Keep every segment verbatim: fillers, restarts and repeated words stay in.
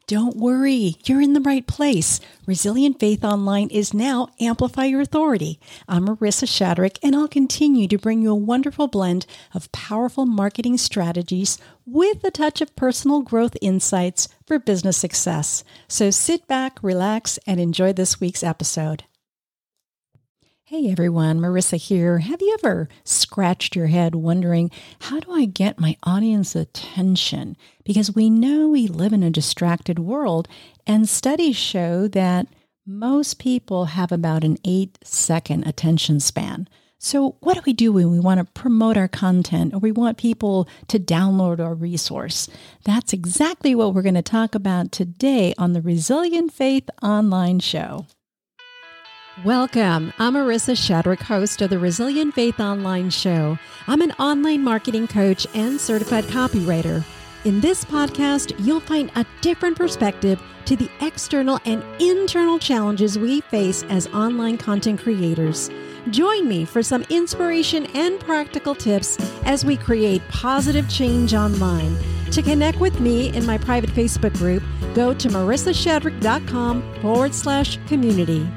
Don't worry, you're in the right place. Resilient Faith Online is now Amplify Your Authority. I'm Marissa Shadrick, and I'll continue to bring you a wonderful blend of powerful marketing strategies with a touch of personal growth insights for business success. So sit back, relax, and enjoy this week's episode. Hey everyone, Marissa here. Have you ever scratched your head wondering, how do I get my audience attention? Because we know we live in a distracted world, and studies show that most people have about an eight second attention span. So what do we do when we want to promote our content or we want people to download our resource? That's exactly what we're going to talk about today on the Resilient Faith Online Show. Welcome. I'm Marissa Shadrick, host of the Resilient Faith Online Show. I'm an online marketing coach and certified copywriter. In this podcast, you'll find a different perspective to the external and internal challenges we face as online content creators. Join me for some inspiration and practical tips as we create positive change online. To connect with me in my private Facebook group, go to marissashadrick.com forward slash community.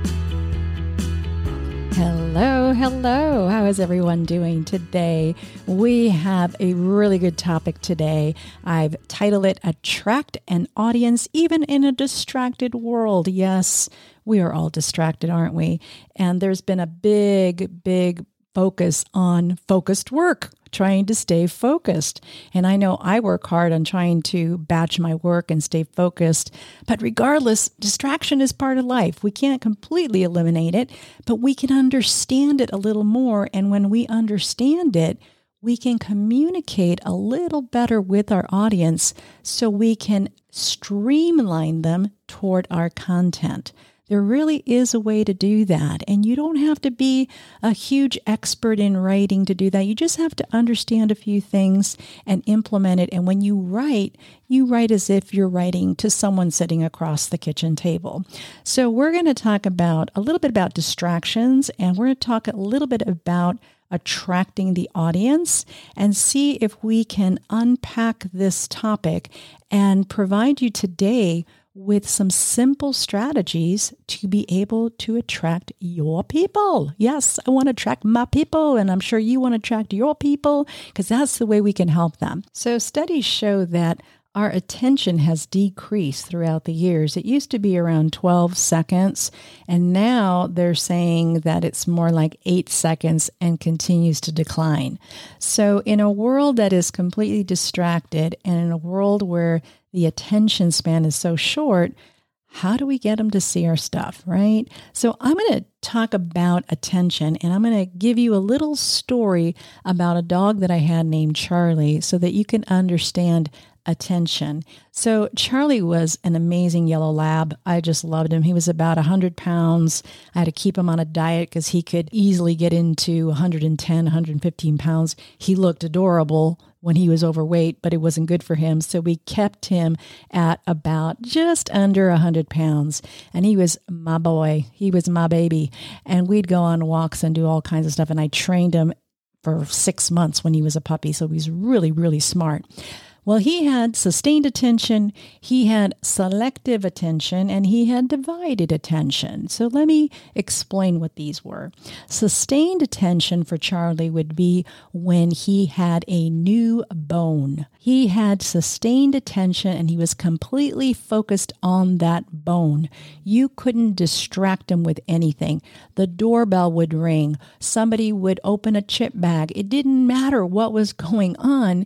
Hello, hello. How is everyone doing today? We have a really good topic today. I've titled it Attract an Audience Even in a Distracted World. Yes, we are all distracted, aren't we? And there's been a big, big focus on focused work, trying to stay focused. And I know I work hard on trying to batch my work and stay focused. But regardless, distraction is part of life. We can't completely eliminate it, but we can understand it a little more. And when we understand it, we can communicate a little better with our audience so we can streamline them toward our content. There really is a way to do that. And you don't have to be a huge expert in writing to do that. You just have to understand a few things and implement it. And when you write, you write as if you're writing to someone sitting across the kitchen table. So we're going to talk about a little bit about distractions, and we're going to talk a little bit about attracting the audience and see if we can unpack this topic and provide you today with some simple strategies to be able to attract your people. Yes, I want to attract my people, and I'm sure you want to attract your people because that's the way we can help them. So studies show that our attention has decreased throughout the years. It used to be around twelve seconds, and now they're saying that it's more like eight seconds and continues to decline. So in a world that is completely distracted and in a world where the attention span is so short, how do we get them to see our stuff, right? So I'm going to talk about attention, and I'm going to give you a little story about a dog that I had named Charlie so that you can understand attention. So Charlie was an amazing yellow lab. I just loved him. He was about one hundred pounds. I had to keep him on a diet because he could easily get into one hundred ten, one hundred fifteen pounds. He looked adorable when he was overweight, but it wasn't good for him. So we kept him at about just under one hundred pounds. And he was my boy. He was my baby. And we'd go on walks and do all kinds of stuff. And I trained him for six months when he was a puppy. So he was really, really smart. Well, he had sustained attention, he had selective attention, and he had divided attention. So let me explain what these were. Sustained attention for Charlie would be when he had a new bone. He had sustained attention and he was completely focused on that bone. You couldn't distract him with anything. The doorbell would ring. Somebody would open a chip bag. It didn't matter what was going on.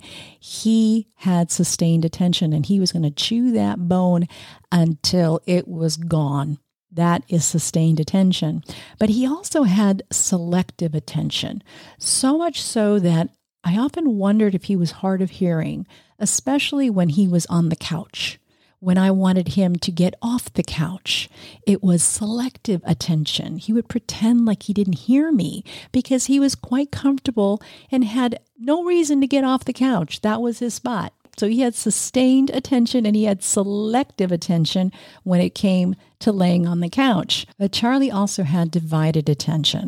He had sustained attention and he was going to chew that bone until it was gone. That is sustained attention. But he also had selective attention, so much so that I often wondered if he was hard of hearing, especially when he was on the couch. When I wanted him to get off the couch, it was selective attention. He would pretend like he didn't hear me because he was quite comfortable and had no reason to get off the couch. That was his spot. So he had sustained attention and he had selective attention when it came to laying on the couch. But Charlie also had divided attention.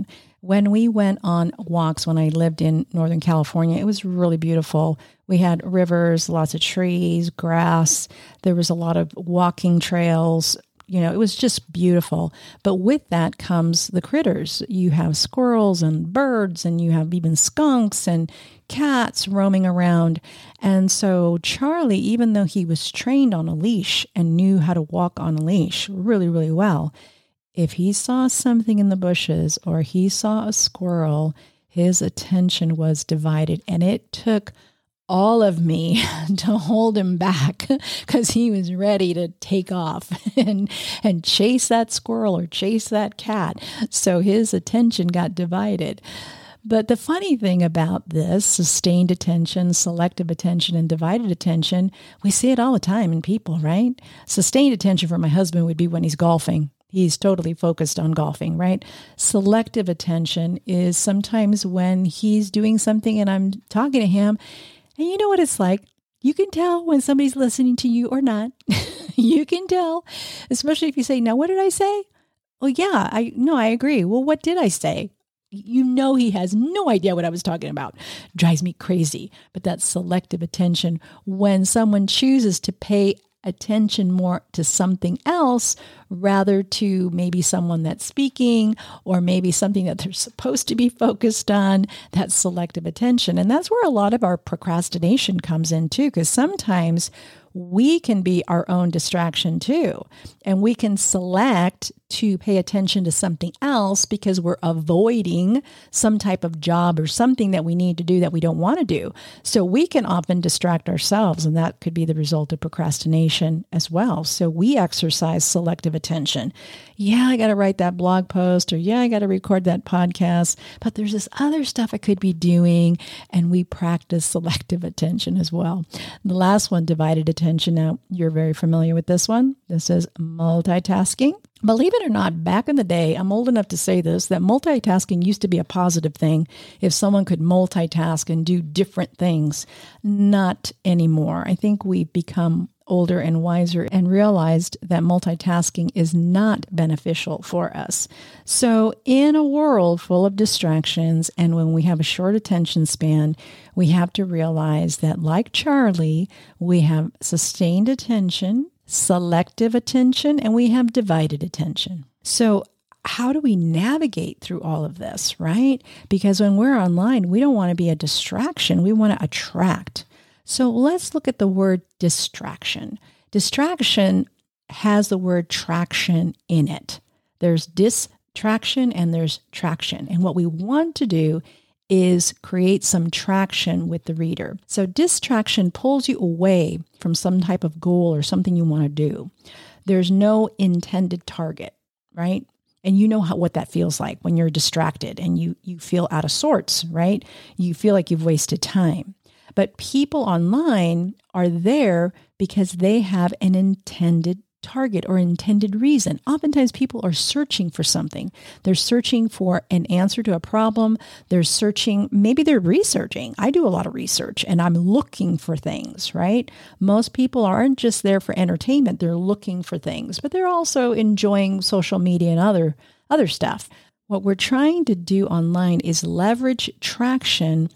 When we went on walks when I lived in Northern California, it was really beautiful. We had rivers, lots of trees, grass. There was a lot of walking trails. You know, it was just beautiful. But with that comes the critters. You have squirrels and birds, and you have even skunks and cats roaming around. And so Charlie, even though he was trained on a leash and knew how to walk on a leash really, really well, if he saw something in the bushes or he saw a squirrel, his attention was divided, and it took all of me to hold him back because he was ready to take off and and chase that squirrel or chase that cat. So his attention got divided. But the funny thing about this, sustained attention, selective attention, and divided attention, we see it all the time in people, right? Sustained attention for my husband would be when he's golfing. He's totally focused on golfing, right? Selective attention is sometimes when he's doing something and I'm talking to him, and you know what it's like. You can tell when somebody's listening to you or not. You can tell, especially if you say, now, what did I say? Oh, yeah, I no, I agree. Well, what did I say? You know he has no idea what I was talking about. Drives me crazy. But that's selective attention when someone chooses to pay attention more to something else rather to maybe someone that's speaking or maybe something that they're supposed to be focused on. That's selective attention. And that's where a lot of our procrastination comes in too, because sometimes we can be our own distraction too. And we can select to pay attention to something else because we're avoiding some type of job or something that we need to do that we don't want to do. So we can often distract ourselves, and that could be the result of procrastination as well. So we exercise selective attention. Yeah, I got to write that blog post, or yeah, I got to record that podcast, but there's this other stuff I could be doing, and we practice selective attention as well. The last one, divided attention. Now, you're very familiar with this one. This is multitasking. Believe it or not, back in the day, I'm old enough to say this, that multitasking used to be a positive thing if someone could multitask and do different things. Not anymore. I think we've become older and wiser and realized that multitasking is not beneficial for us. So in a world full of distractions, and when we have a short attention span, we have to realize that, like Charlie, we have sustained attention, selective attention, and we have divided attention. So how do we navigate through all of this, right? Because when we're online, we don't want to be a distraction. We want to attract. So let's look at the word distraction. Distraction has the word traction in it. There's distraction and there's traction. And what we want to do is create some traction with the reader. So distraction pulls you away from some type of goal or something you want to do. There's no intended target, right? And you know how, what that feels like when you're distracted and you you feel out of sorts, right? You feel like you've wasted time. But people online are there because they have an intended target or intended reason. Oftentimes people are searching for something. They're searching for an answer to a problem. They're searching, maybe they're researching. I do a lot of research and I'm looking for things, right? Most people aren't just there for entertainment. They're looking for things, but they're also enjoying social media and other, other stuff. What we're trying to do online is leverage traction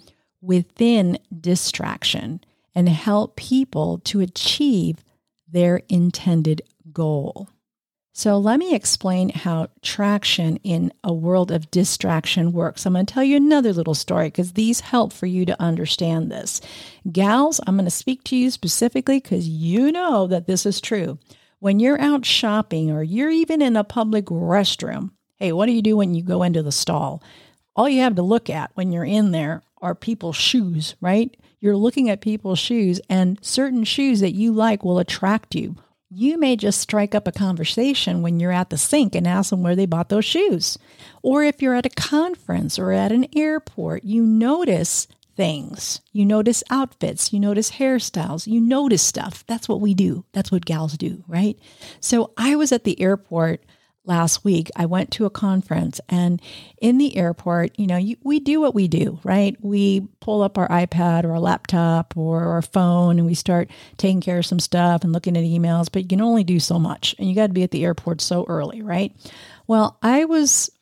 within distraction and help people to achieve their intended goal. So let me explain how traction in a world of distraction works. I'm going to tell you another little story because these help for you to understand this. Gals, I'm going to speak to you specifically because you know that this is true. When you're out shopping or you're even in a public restroom, hey, what do you do when you go into the stall? All you have to look at when you're in there are people's shoes, right? You're looking at people's shoes, and certain shoes that you like will attract you. You may just strike up a conversation when you're at the sink and ask them where they bought those shoes. Or if you're at a conference or at an airport, you notice things. You notice outfits. You notice hairstyles. You notice stuff. That's what we do. That's what gals do, right? So I was at the airport last week. I went to a conference, and in the airport, you know, you, we do what we do, right? We pull up our iPad or a laptop or our phone and we start taking care of some stuff and looking at emails, but you can only do so much, and you got to be at the airport so early, right? Well, I was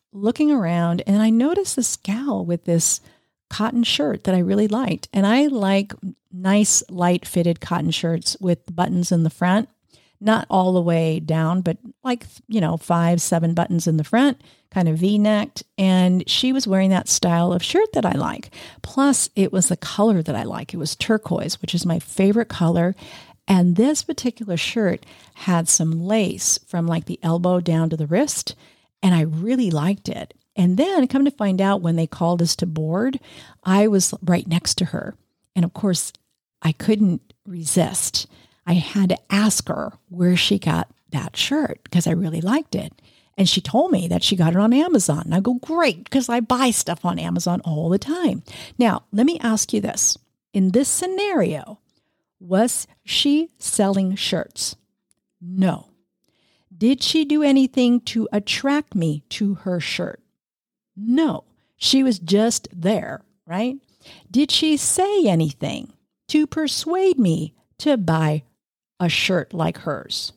looking around and I noticed this gal with this cotton shirt that I really liked. And I like nice, light fitted cotton shirts with buttons in the front, not all the way down, but like, you know, five, seven buttons in the front, kind of V-necked. And she was wearing that style of shirt that I like. Plus, it was the color that I like. It was turquoise, which is my favorite color. And this particular shirt had some lace from like the elbow down to the wrist. And I really liked it. And then come to find out when they called us to board, I was right next to her. And of course, I couldn't resist. I had to ask her where she got that shirt because I really liked it. And she told me that she got it on Amazon. And I go, great, because I buy stuff on Amazon all the time. Now, let me ask you this. In this scenario, was she selling shirts? No. Did she do anything to attract me to her shirt? No. She was just there, right? Did she say anything to persuade me to buy a shirt like hers?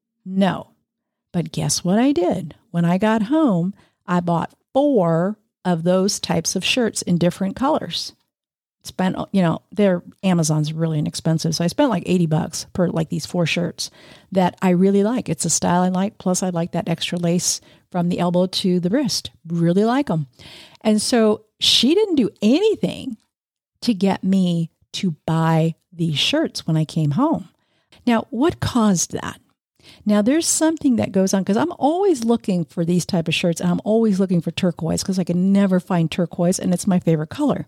No. But guess what I did? When I got home, I bought four of those types of shirts in different colors. Spent, you know, their Amazon's really inexpensive. So I spent like eighty bucks per like these four shirts that I really like. It's a style I like. Plus I like that extra lace from the elbow to the wrist. Really like them. And so she didn't do anything to get me to buy these shirts when I came home. Now, what caused that? Now, there's something that goes on because I'm always looking for these type of shirts and I'm always looking for turquoise because I can never find turquoise and it's my favorite color.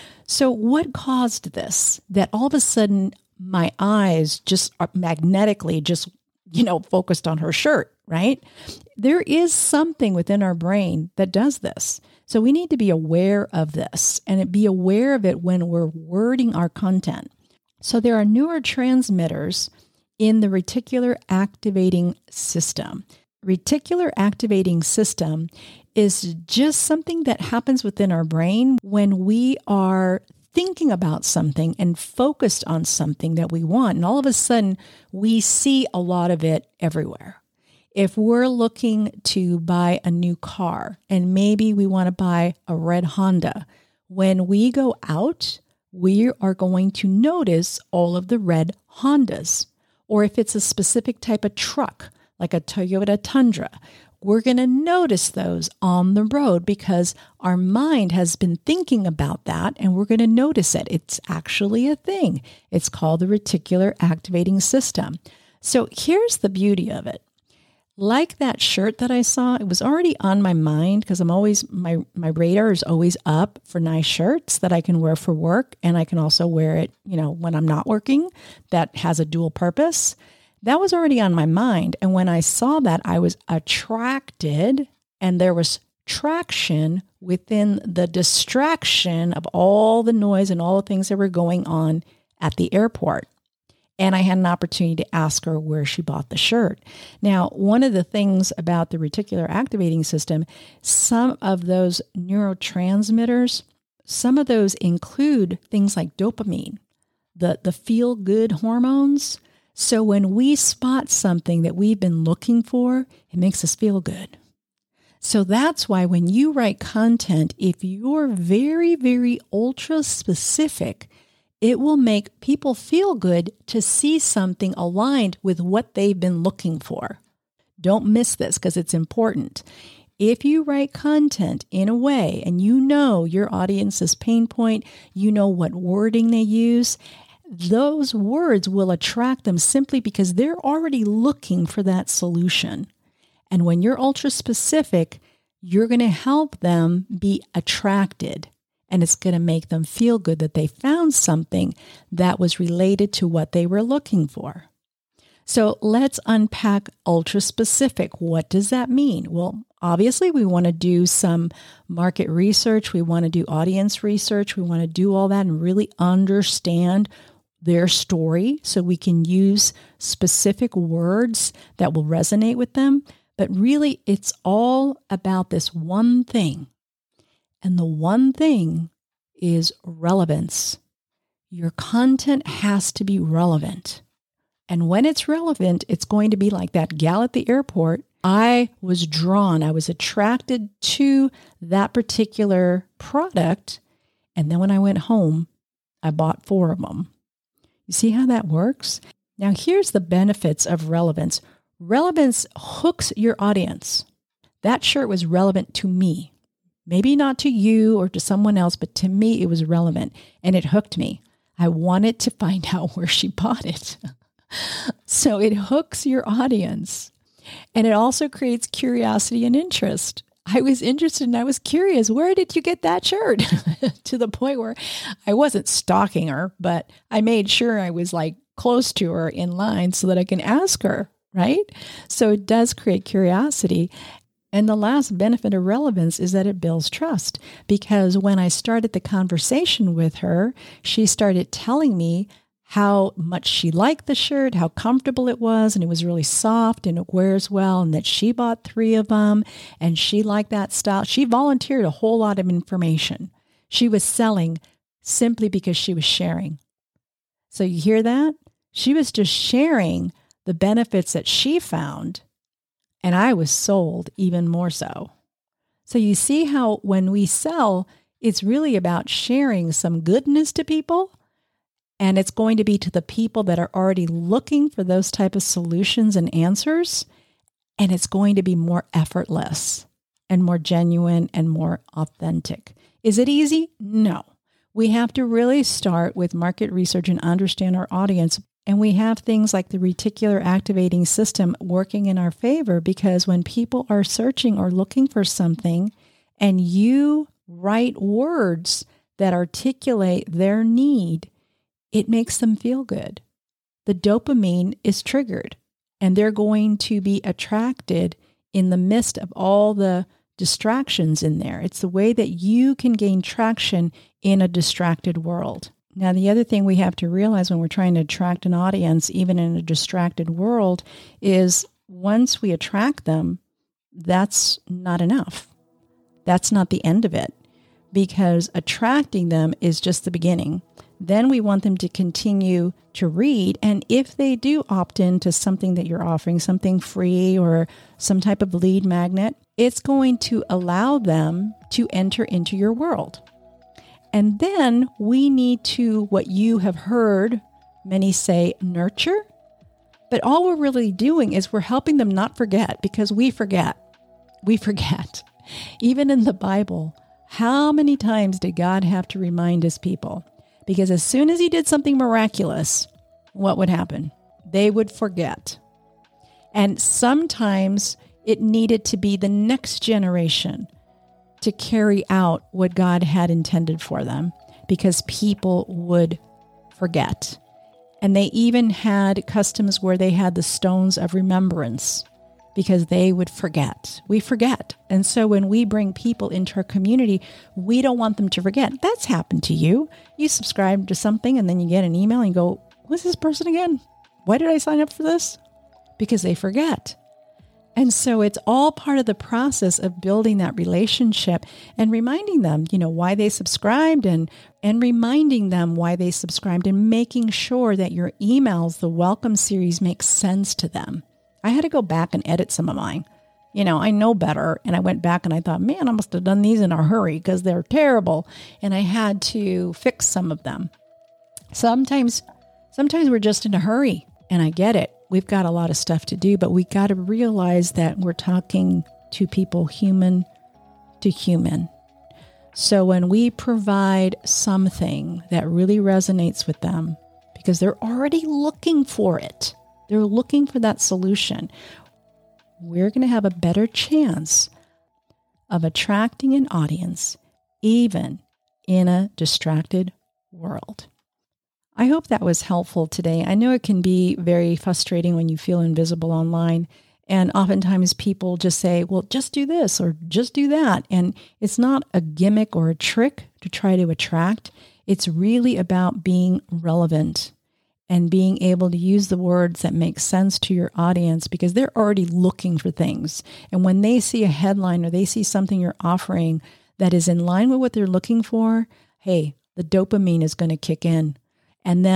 So what caused this? That all of a sudden my eyes just are magnetically just, you know, focused on her shirt, right? There is something within our brain that does this. So we need to be aware of this and be aware of it when we're wording our content. So there are neurotransmitters in the reticular activating system. Reticular activating system is just something that happens within our brain when we are thinking about something and focused on something that we want. And all of a sudden, we see a lot of it everywhere. If we're looking to buy a new car and maybe we want to buy a red Honda, when we go out, we are going to notice all of the red Hondas. Or if it's a specific type of truck, like a Toyota Tundra, we're going to notice those on the road because our mind has been thinking about that and we're going to notice it. It's actually a thing. It's called the reticular activating system. So here's the beauty of it. Like that shirt that I saw, it was already on my mind because I'm always, my, my radar is always up for nice shirts that I can wear for work. And I can also wear it, you know, when I'm not working, that has a dual purpose. That was already on my mind. And when I saw that, I was attracted and there was traction within the distraction of all the noise and all the things that were going on at the airport. And I had an opportunity to ask her where she bought the shirt. Now, one of the things about the reticular activating system, some of those neurotransmitters, some of those include things like dopamine, the, the feel-good hormones. So when we spot something that we've been looking for, it makes us feel good. So that's why when you write content, if you're very, very ultra specific, it will make people feel good to see something aligned with what they've been looking for. Don't miss this because it's important. If you write content in a way and you know your audience's pain point, you know what wording they use, those words will attract them simply because they're already looking for that solution. And when you're ultra specific, you're going to help them be attracted. And it's going to make them feel good that they found something that was related to what they were looking for. So let's unpack ultra specific. What does that mean? Well, obviously we want to do some market research. We want to do audience research. We want to do all that and really understand their story so we can use specific words that will resonate with them. But really, it's all about this one thing. And the one thing is relevance. Your content has to be relevant. And when it's relevant, it's going to be like that gal at the airport I was drawn, I was attracted to that particular product. And then when I went home, I bought four of them. You see how that works? Now, here's the benefits of relevance. Relevance hooks your audience. That shirt was relevant to me. Maybe not to you or to someone else, but to me, it was relevant and it hooked me. I wanted to find out where she bought it. So it hooks your audience. And it also creates curiosity and interest. I was interested and I was curious, where did you get that shirt? To the point where I wasn't stalking her, but I made sure I was like close to her in line so that I can ask her, right? So it does create curiosity. And the last benefit of relevance is that it builds trust, because when I started the conversation with her, she started telling me how much she liked the shirt, how comfortable it was, and it was really soft and it wears well, and that she bought three of them and she liked that style. She volunteered a whole lot of information. She was selling simply because she was sharing. So you hear that? She was just sharing the benefits that she found, and I was sold even more so. So you see how when we sell, it's really about sharing some goodness to people. And it's going to be to the people that are already looking for those type of solutions and answers. And it's going to be more effortless and more genuine and more authentic. Is it easy? No. We have to really start with market research and understand our audience. And we have things like the reticular activating system working in our favor, because when people are searching or looking for something and you write words that articulate their need, it makes them feel good. The dopamine is triggered, and they're going to be attracted in the midst of all the distractions in there. It's the way that you can gain traction in a distracted world. Now, the other thing we have to realize when we're trying to attract an audience, even in a distracted world, is once we attract them, that's not enough. That's not the end of it, because attracting them is just the beginning. Then we want them to continue to read. And if they do opt into something that you're offering, something free or some type of lead magnet, it's going to allow them to enter into your world. And then we need to, what you have heard many say, nurture. But all we're really doing is we're helping them not forget, because we forget. We forget. Even in the Bible, how many times did God have to remind his people? Because as soon as he did something miraculous, what would happen? They would forget. And sometimes it needed to be the next generation to carry out what God had intended for them, because people would forget. And they even had customs where they had the stones of remembrance, because they would forget. We forget. And so when we bring people into our community, we don't want them to forget. That's happened to you. You subscribe to something and then you get an email and you go, who's this person again? Why did I sign up for this? Because they forget. And so it's all part of the process of building that relationship and reminding them, you know, why they subscribed and, and reminding them why they subscribed and making sure that your emails, the welcome series, make sense to them. I had to go back and edit some of mine. You know, I know better. And I went back and I thought, man, I must have done these in a hurry because they're terrible. And I had to fix some of them. Sometimes, sometimes we're just in a hurry, and I get it. We've got a lot of stuff to do, but we got to realize that we're talking to people human to human. So when we provide something that really resonates with them, because they're already looking for it, they're looking for that solution, we're going to have a better chance of attracting an audience, even in a distracted world. I hope that was helpful today. I know it can be very frustrating when you feel invisible online. And oftentimes people just say, well, just do this or just do that. And it's not a gimmick or a trick to try to attract. It's really about being relevant and being able to use the words that make sense to your audience, because they're already looking for things. And when they see a headline or they see something you're offering that is in line with what they're looking for, hey, the dopamine is going to kick in. And then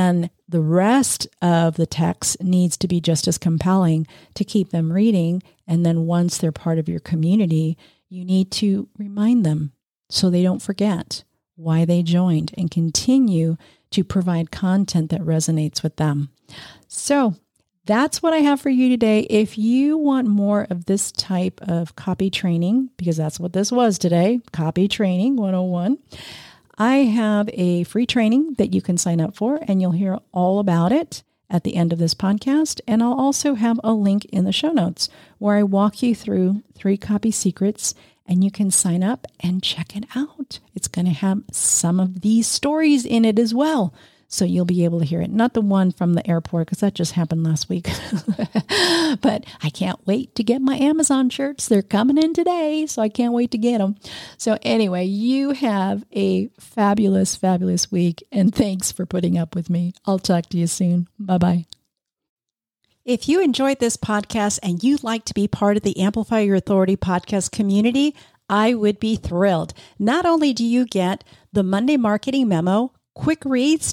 the rest of the text needs to be just as compelling to keep them reading. And then once they're part of your community, you need to remind them so they don't forget why they joined and continue to provide content that resonates with them. So that's what I have for you today. If you want more of this type of copy training, because that's what this was today, Copy Training one oh one, I have a free training that you can sign up for, and you'll hear all about it at the end of this podcast. And I'll also have a link in the show notes where I walk you through three copy secrets, and you can sign up and check it out. It's going to have some of these stories in it as well. So you'll be able to hear it. Not the one from the airport, because that just happened last week. But I can't wait to get my Amazon shirts. They're coming in today, so I can't wait to get them. So anyway, you have a fabulous, fabulous week. And thanks for putting up with me. I'll talk to you soon. Bye-bye. If you enjoyed this podcast and you'd like to be part of the Amplify Your Authority podcast community, I would be thrilled. Not only do you get the Monday Marketing Memo, quick reads